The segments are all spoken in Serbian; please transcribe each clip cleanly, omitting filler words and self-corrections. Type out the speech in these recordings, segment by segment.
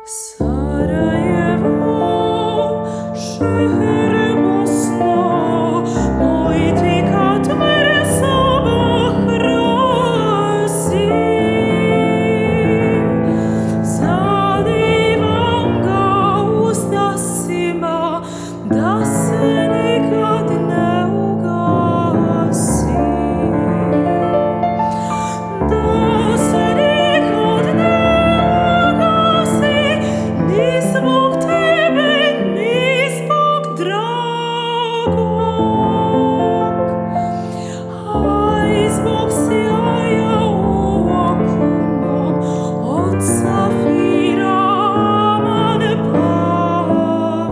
Sarajevo, šehr Bosna, moj ti kad mere sabah krasi. Zalivam ga uzdasima, da se nikad ne ugasi. Da se nikad ne ugasi, ni zbog tebe, ni zbog dragog, a i zbog sjaja u oku mom od safira aman plavog.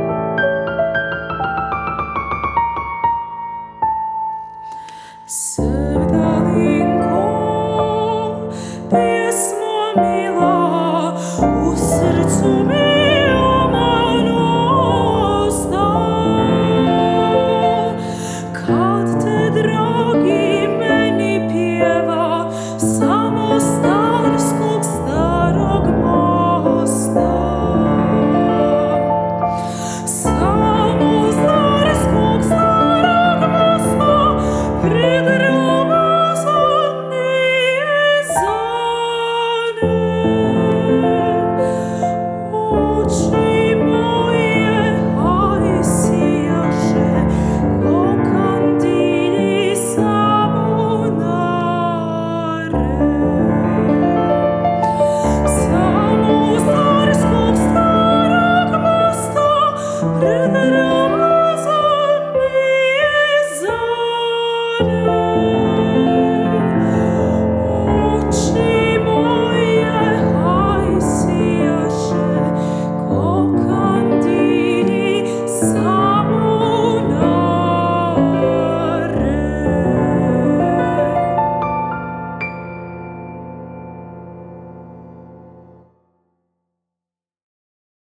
So